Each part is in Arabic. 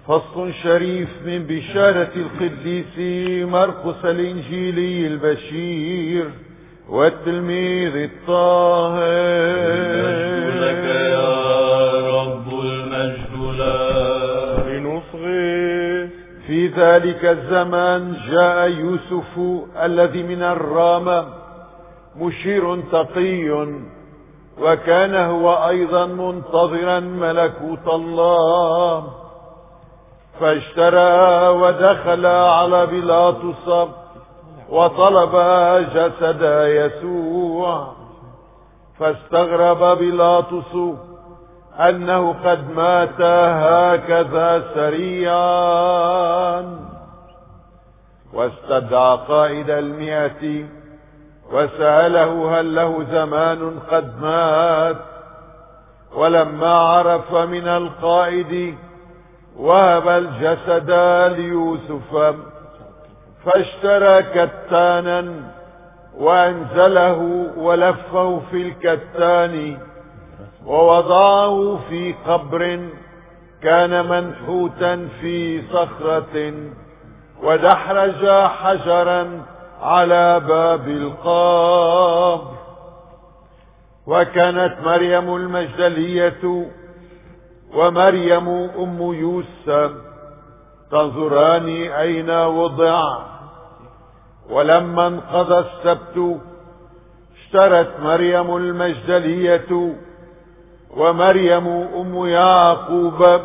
فصل شريف من بشارة القديس مرقس الإنجيلي البشير والتلميذ الطاهر. المجد لك يا رب، المجد لك. لنصغي. في ذلك الزمان جاء يوسف الذي من الرامة مشير تقي، وكان هو أيضا منتظرا ملكوت الله، فاشترى ودخل على بيلاطس وطلب جسد يسوع. فاستغرب بيلاطس أنه قد مات هكذا سريعا، واستدعى قائد 100 وسأله هل له زمان قد مات. ولما عرف من القائد وهب الجسد ليوسف، فاشترى كتانا وانزله ولفه في الكتان ووضعه في قبر كان منحوتا في صخرة، ودحرج حجرا على باب القبر. وكانت مريم المجدلية ومريم أم يوسف تنظران أين وضع. ولما انقضى السبت اشترت مريم المجدلية ومريم أم يعقوب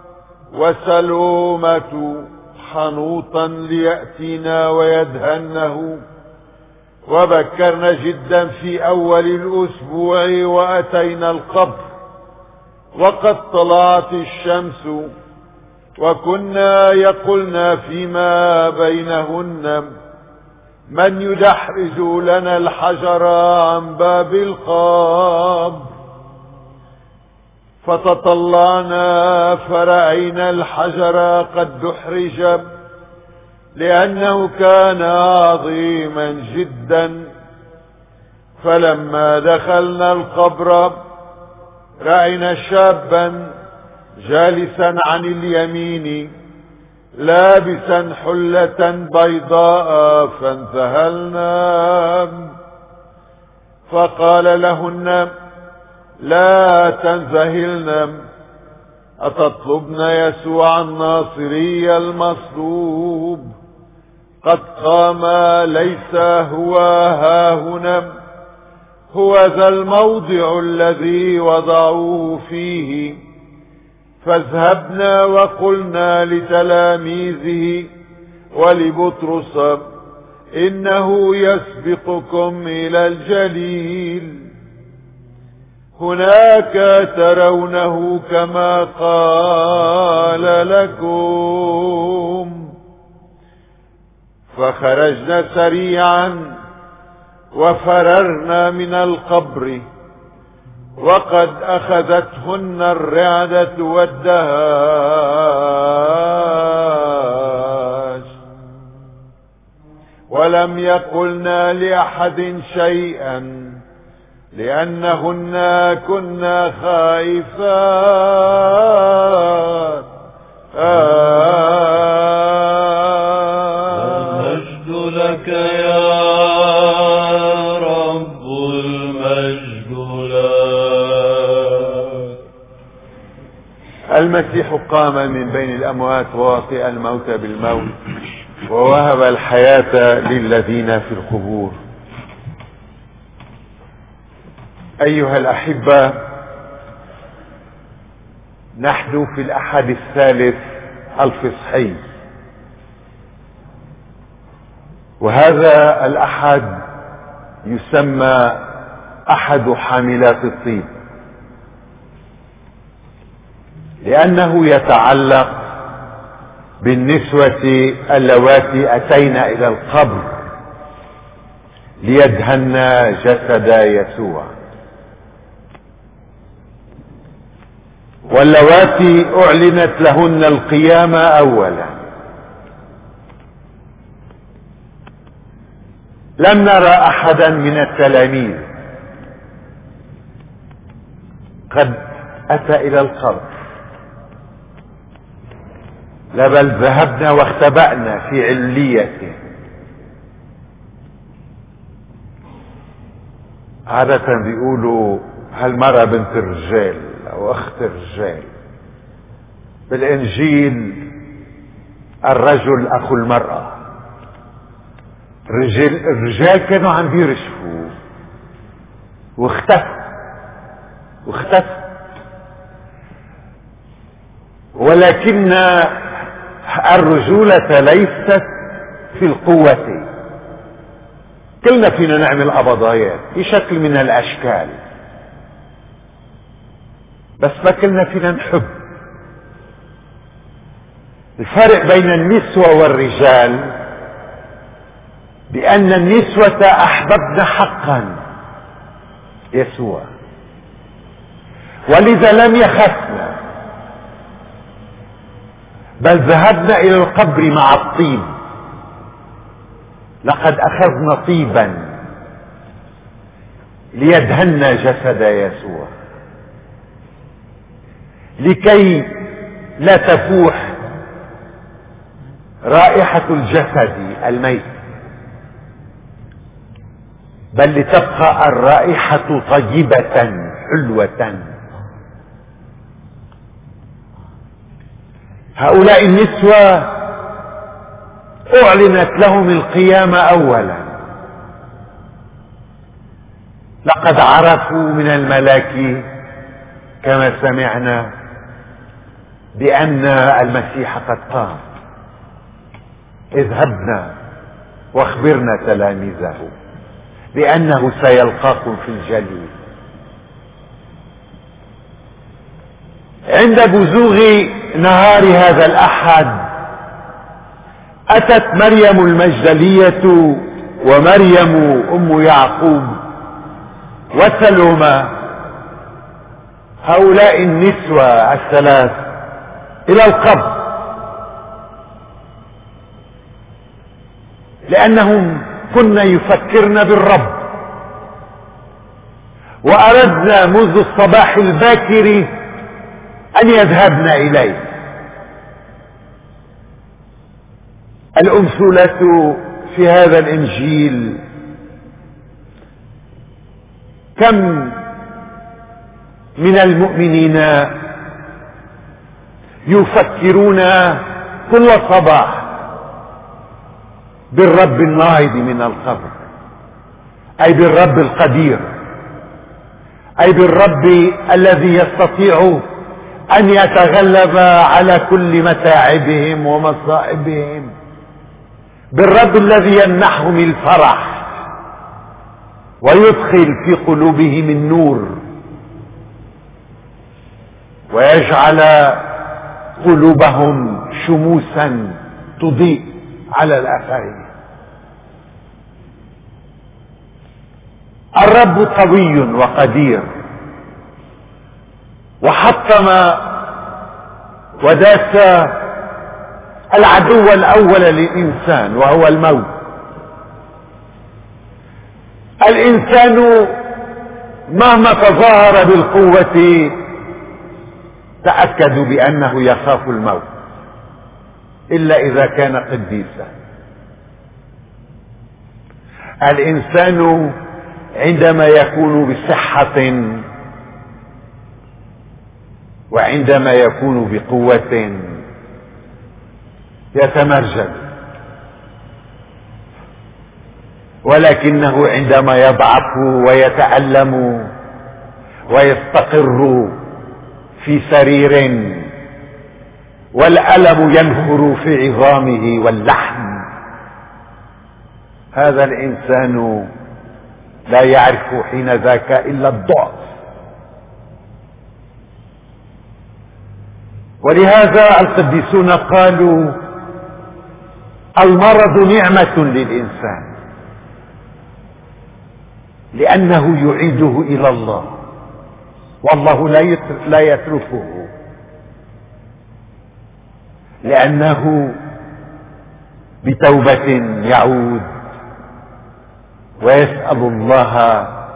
وسلومة حنوطا ليأتينا ويدهنه. وبكرنا جدا في أول الأسبوع وأتينا القبر وقد طلعت الشمس، وكنا يقولن فيما بينهن من يدحرج لنا الحجر عن باب القبر. فتطلعنا فرأينا الحجر قد دحرج، لأنه كان عظيما جدا. فلما دخلنا القبر رأينا شابا جالسا عن اليمين لابسا حلة بيضاء، فانذهلنا. فقال لهن لا تنذهلن، أتطلبن يسوع الناصري المصلوب؟ قد قام، ليس هو هاهنا، هو ذا الموضع الذي وضعوه فيه. فاذهبنا وقلنا لتلاميذه ولبطرس إنه يسبقكم إلى الجليل، هناك ترونه كما قال لكم. فخرجنا سريعا وفررنا من القبر، وقد أخذتهن الرعدة والدهاش، ولم يقلنا لأحد شيئا لأنهن كنا خائفات. المجد لك يا رب، المجد لك. المسيح قام من بين الأموات ووطئ الموت بالموت، ووهب الحياة للذين في القبور. أيها الأحبة، نحن في الأحد الثالث الفصحي، وهذا الأحد يسمى أحد حاملات الطيب، لأنه يتعلق بالنسوة اللواتي أتين إلى القبر ليدهن جسد يسوع، واللواتي أعلنت لهن القيامة أولا. لم نرى أحدا من التلاميذ قد أتى إلى القبر، لا بل ذهبنا واختبأنا في علية. عادة بيقولوا هالمرأة بنت الرجال او اخت الرجال، بالانجيل الرجل اخو المرأة. الرجال كانوا عم بيرشفوا واختفوا ولكن الرجولة ليست في القوة. كلنا فينا نعمل قبضايات في شكل من الاشكال، بس ما كلنا فينا نحب. الفرق بين النسوة والرجال بأن النسوة أحببن حقا يسوع، ولذا لم يخفنا بل ذهبنا إلى القبر مع الطيب. لقد أخذنا طيبا ليدهن جسد يسوع لكي لا تفوح رائحة الجسد الميت، بل لتبقى الرائحة طيبة حلوة. هؤلاء النسوة أعلنت لهم القيامة أولا. لقد عرفوا من الملاك كما سمعنا بأن المسيح قد قام. اذهبنا واخبرنا تلاميذه بأنه سيلقاكم في الجليل. عند بزوغ نهار هذا الأحد أتت مريم المجدلية ومريم أم يعقوب وسلومة، هؤلاء النسوة الثلاث، إلى القبر، لأنهم كن يفكرن بالرب، وأردنا منذ الصباح الباكر أن يذهبن إليه. الأمثلة في هذا الإنجيل كم من المؤمنين يفكرون كل صباح بالرب الناهض من القبر، أي بالرب القدير، أي بالرب الذي يستطيع أن يتغلب على كل متاعبهم ومصائبهم، بالرب الذي يمنحهم الفرح ويدخل في قلوبهم النور ويجعل قلوبهم شموسا تضيء على الآخرين. الرب قوي وقدير، وحطم وداس العدو الأول للإنسان وهو الموت. الإنسان مهما تظاهر بالقوة تأكدوا بأنه يخاف الموت إلا إذا كان قديسا. الإنسان عندما يكون بصحة وعندما يكون بقوة يتمرجل، ولكنه عندما يضعف ويتألم ويستقر في سرير والألم ينخر في عظامه واللحم، هذا الإنسان لا يعرف حين ذاك إلا الضعف. ولهذا القديسون قالوا المرض نعمة للإنسان لأنه يعيده إلى الله، والله لا يتركه، لأنه بتوبة يعود ويسأل الله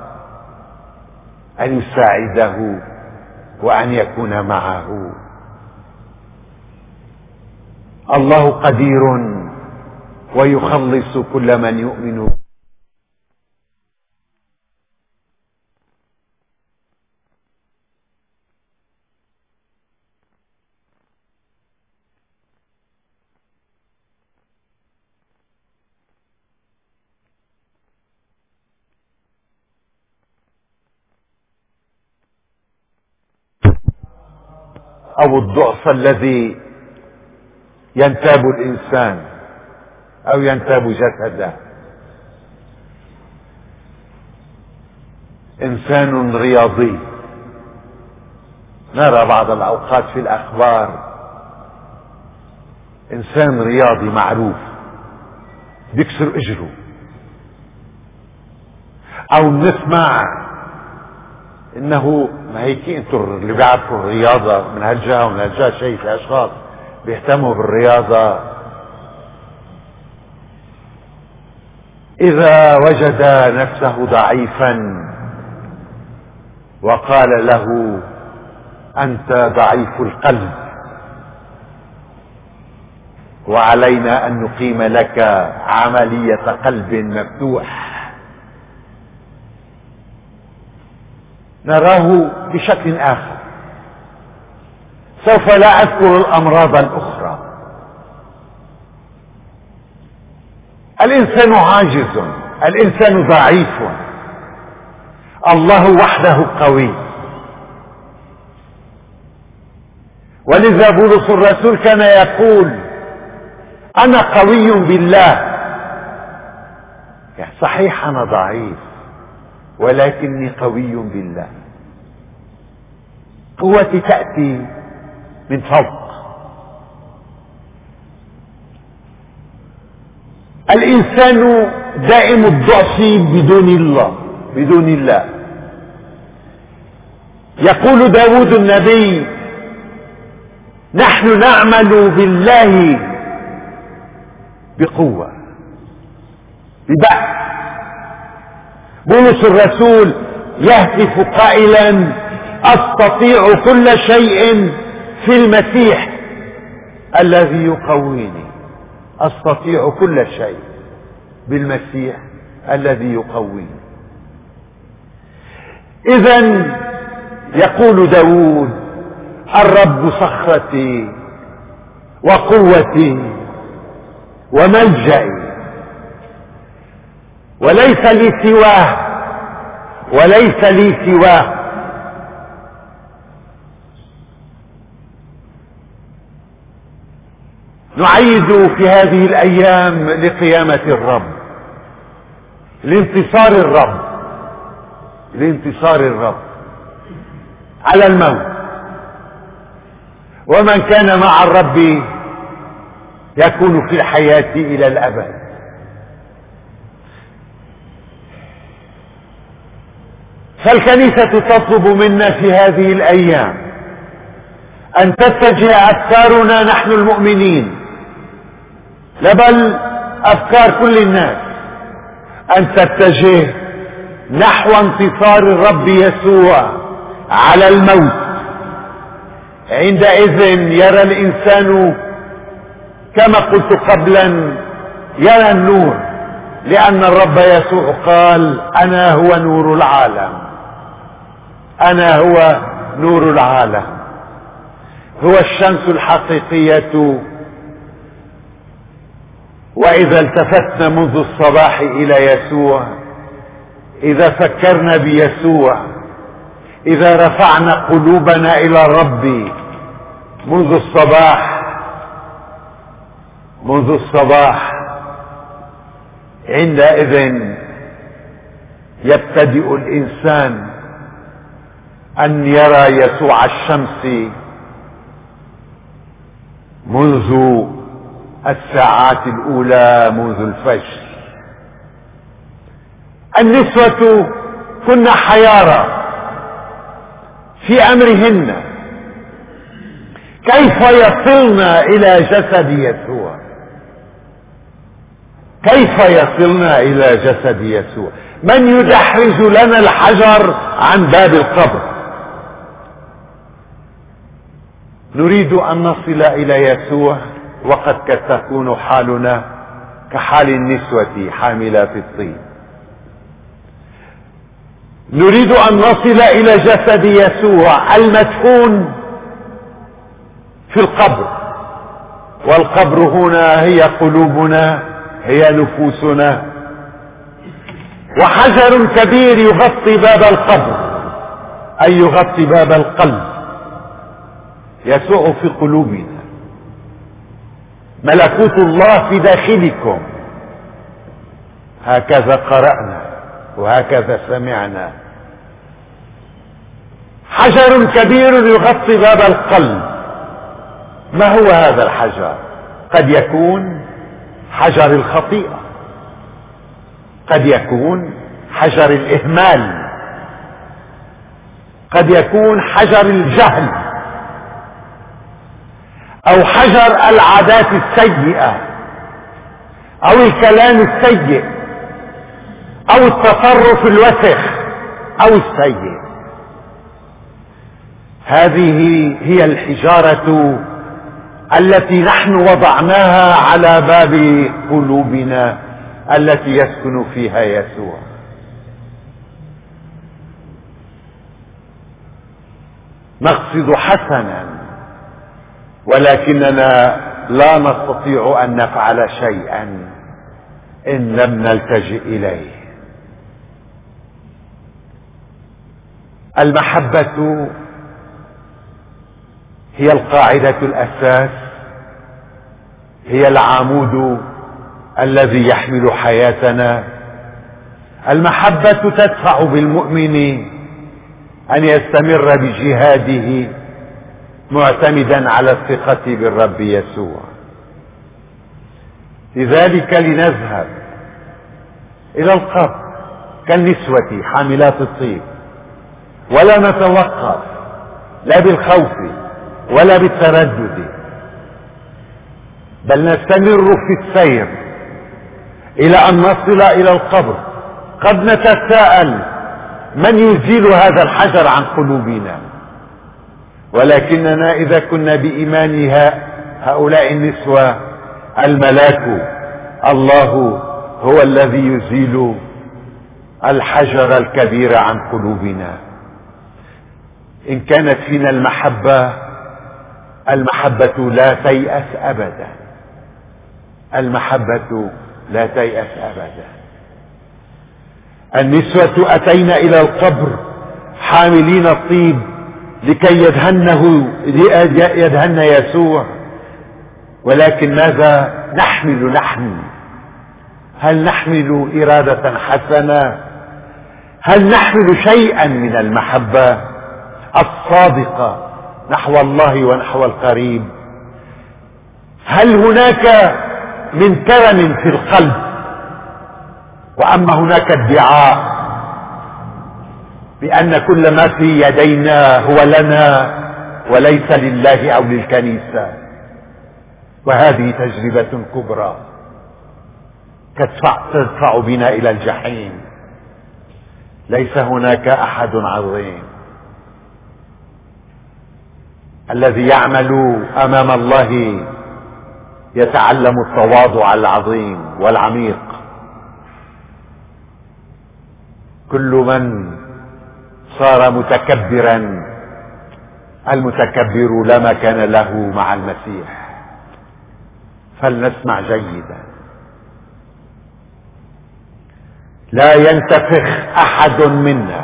أن يساعده وأن يكون معه. الله قدير ويخلص كل من يؤمن. أو الضعف الذي ينتاب الإنسان أو ينتاب جسده. إنسان رياضي، نرى بعض الأوقات في الأخبار إنسان رياضي معروف بيكسر إجره، أو نسمع إنه، ما هيك انتوا اللي بيعرفوا الرياضة من هالجهة ومن هالجهة شيء، في أشخاص بيهتموا بالرياضة إذا وجد نفسه ضعيفا وقال له أنت ضعيف القلب وعلينا أن نقيم لك عملية قلب مفتوح، نراه بشكل آخر. سوف لا أذكر الأمراض الأخرى. الإنسان عاجز، الإنسان ضعيف، الله وحده قوي. ولذا بولس الرسول كان يقول أنا قوي بالله. صحيح أنا ضعيف ولكني قوي بالله. قوتي تأتي من فوق. الإنسان دائم الضعف بدون الله. يقول داود النبي نحن نعمل بالله بقوة ببأس. بولس الرسول يهتف قائلا أستطيع كل شيء في المسيح الذي يقويني. أستطيع كل شيء بالمسيح الذي يقويني. إذن يقول داود الرب صخرتي وقوتي وملجئي وليس لي سواه. نعيد في هذه الأيام لقيامة الرب، لانتصار الرب على الموت. ومن كان مع الرب يكون في الحياة إلى الأبد. فالكنيسة تطلب منا في هذه الأيام أن تتجه أفكارنا نحن المؤمنين، بل أفكار كل الناس، أن تتجه نحو انتصار الرب يسوع على الموت. عندئذ يرى الإنسان كما قلت قبلا، يرى النور، لأن الرب يسوع قال أنا هو نور العالم. أنا هو نور العالم، هو الشمس الحقيقية. وإذا التفتنا منذ الصباح إلى يسوع، إذا فكرنا بيسوع، إذا رفعنا قلوبنا إلى الرب منذ الصباح، عندئذ يبتدئ الإنسان أن يرى يسوع الشمس منذ الساعات الأولى، منذ الفجر. النسوة كن حيارى في أمرهن، كيف يصلن إلى جسد يسوع؟ كيف يصلن إلى جسد يسوع؟ من يدحرج لنا الحجر عن باب القبر؟ نريد أن نصل إلى يسوع وقد تكون حالنا كحال النسوة حاملات الطين. نريد أن نصل إلى جسد يسوع المدفون في القبر، والقبر هنا هي قلوبنا، هي نفوسنا، وحجر كبير يغطي باب القبر، أي يغطي باب القلب. يسوع في قلوبنا، ملكوت الله في داخلكم، هكذا قرأنا وهكذا سمعنا. حجر كبير يغطي باب القلب. ما هو هذا الحجر؟ قد يكون حجر الخطيئة، قد يكون حجر الإهمال، قد يكون حجر الجهل، أو حجر العادات السيئة، أو الكلام السيء، أو التصرف الوسخ أو السيء. هذه هي الحجارة التي نحن وضعناها على باب قلوبنا التي يسكن فيها يسوع. نقصد حسنا، ولكننا لا نستطيع أن نفعل شيئا إن لم نلتجئ إليه. المحبة هي القاعدة الأساس، هي العمود الذي يحمل حياتنا. المحبة تدفع بالمؤمن أن يستمر بجهاده معتمدا على الثقة بالرب يسوع. لذلك لنذهب إلى القبر كالنسوة حاملات الطيب، ولا نتوقف لا بالخوف ولا بالتردد، بل نستمر في السير إلى أن نصل إلى القبر. قد نتساءل من يزيل هذا الحجر عن قلوبنا، ولكننا إذا كنا بإيمانها هؤلاء النسوة الملاك الله هو الذي يزيل الحجر الكبير عن قلوبنا. إن كانت فينا المحبة لا تيأس أبدا، المحبة لا تيأس أبدا. النسوة أتينا إلى القبر حاملين الطيب لكي يدهن يسوع، ولكن ماذا نحمل نحن؟ هل نحمل إرادة حسنة؟ هل نحمل شيئا من المحبة الصادقة نحو الله ونحو القريب؟ هل هناك من كرم في القلب؟ وأما هناك ادعاء بأن كل ما في يدينا هو لنا وليس لله أو للكنيسة، وهذه تجربة كبرى تدفع بنا إلى الجحيم. ليس هناك أحد عظيم. الذي يعمل أمام الله يتعلم التواضع العظيم والعميق. كل من صار متكبرا، المتكبر لا مكان له مع المسيح. فلنسمع جيدا. لا ينتفخ أحد منا،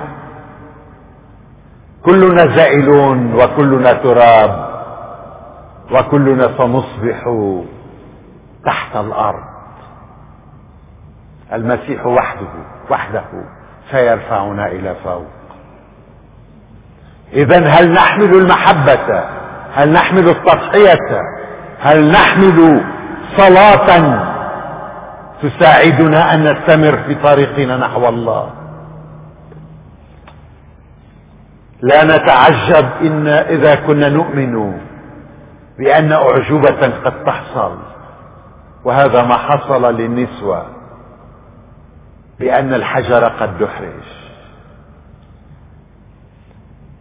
كلنا زائلون وكلنا تراب وكلنا سنصبح تحت الأرض. المسيح وحده سيرفعنا إلى فوق. إذن هل نحمل المحبة؟ هل نحمل التضحية؟ هل نحمل صلاة تساعدنا أن نستمر في طريقنا نحو الله؟ لا نتعجب إذا كنا نؤمن بأن أعجوبة قد تحصل، وهذا ما حصل للنسوة، بأن الحجر قد دحرج.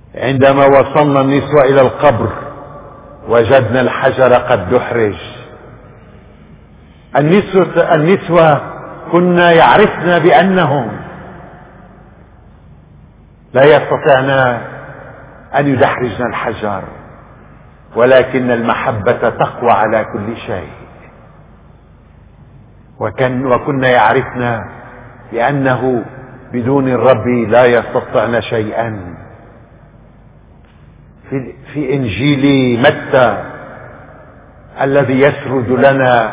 عندما وصلنا النسوة إلى القبر وجدنا الحجر قد دحرج، النسوة كنا يعرفن بأنهم لا يستطيعن أن يدحرجن الحجر، ولكن المحبة تقوى على كل شيء. وكنا يعرفن بأنه بدون الرب لا يستطيعن شيئا. في إنجيل متى الذي يسرد لنا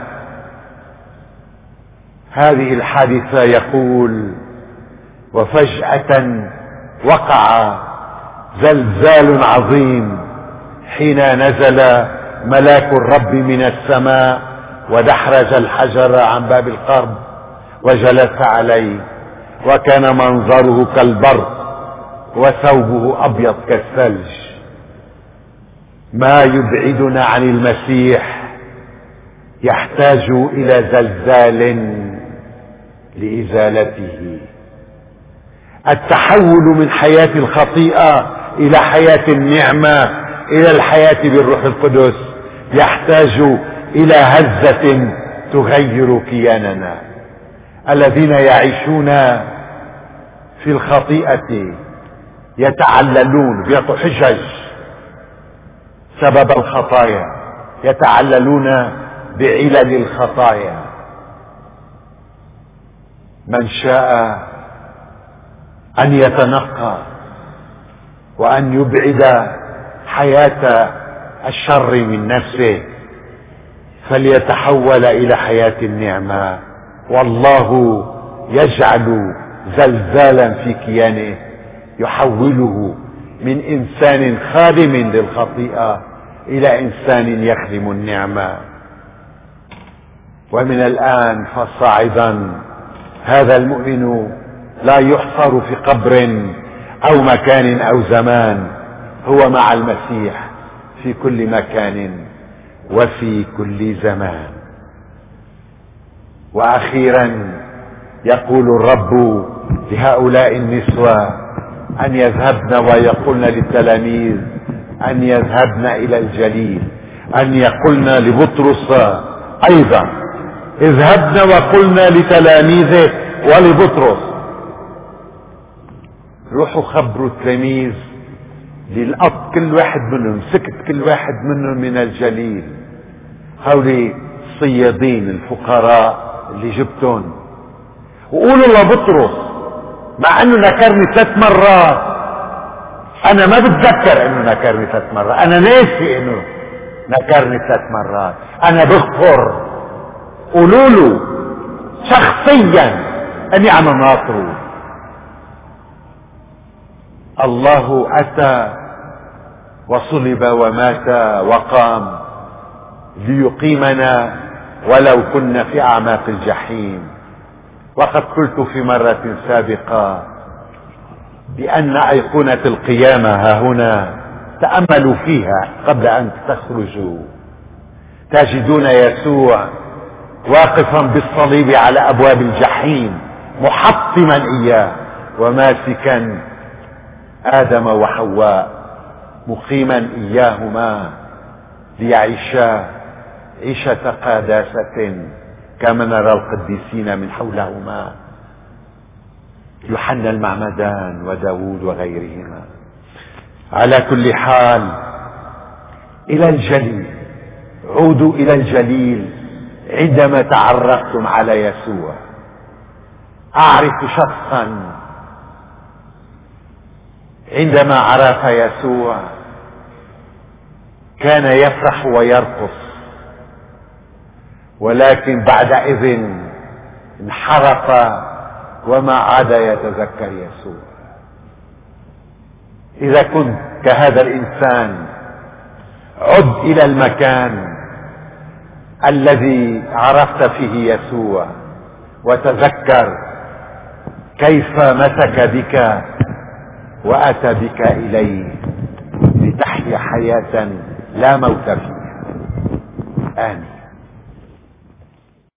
هذه الحادثة يقول: وفجأة وقع زلزال عظيم حين نزل ملاك الرب من السماء ودحرج الحجر عن باب القرب وجلس عليه، وكان منظره كالبرق وثوبه أبيض كالثلج. ما يبعدنا عن المسيح يحتاج إلى زلزال لإزالته. التحول من حياة الخطيئة إلى حياة النعمة إلى الحياة بالروح القدس يحتاج إلى هزة تغير كياننا. الذين يعيشون في الخطيئة يتعللون، بيعطوا حجج سبب الخطايا، يتعللون بعلل الخطايا. من شاء أن يتنقى وأن يبعد حياة الشر من نفسه فليتحول إلى حياة النعمة، والله يجعل زلزالا في كيانه يحوله من إنسان خادم للخطيئة إلى إنسان يخدم النعمة. ومن الآن فصاعدا هذا المؤمن لا يحصر في قبر أو مكان أو زمان، هو مع المسيح في كل مكان وفي كل زمان. وأخيرا يقول الرب لهؤلاء النسوة أن يذهبن ويقولن للتلاميذ أن يذهبن إلى الجليل، أن يقولن لبطرس أيضا اذهبن وقلنا لتلاميذه ولبطرس روحوا خبروا التلاميذ للأب كل واحد منهم، سكت كل واحد منهم من الجليل، هؤلاء الصيادين الفقراء اللي جبتهم، وقولوا لبطرس مع انه نكرني 3 مرات، انا ما بتذكر انه نكرني 3 مرات، انا ناسي انه نكرني 3 مرات، انا بغفر. قولوا له شخصيا اني انا ناطره. الله اتى وصلب ومات وقام ليقيمنا ولو كنا في اعماق الجحيم. وقد قلت في مرة سابقة بأن أيقونة القيامة ها هنا تأملوا فيها قبل أن تخرجوا، تجدون يسوع واقفا بالصليب على أبواب الجحيم محطما إياه وماسكا آدم وحواء مقيما إياهما ليعيشا عيشة قداسة كما نرى القديسين من حولهما، يوحنا المعمدان وداود وغيرهما. على كل حال إلى الجليل، عودوا إلى الجليل عندما تعرفتم على يسوع. أعرف شخصا عندما عرف يسوع كان يفرح ويرقص، ولكن بعد إذن انحرف وما عاد يتذكر يسوع. إذا كنت كهذا الإنسان عد إلى المكان الذي عرفت فيه يسوع وتذكر كيف مسك بك وأتى بك إليه لتحيا حياة لا موت فيها. آمين.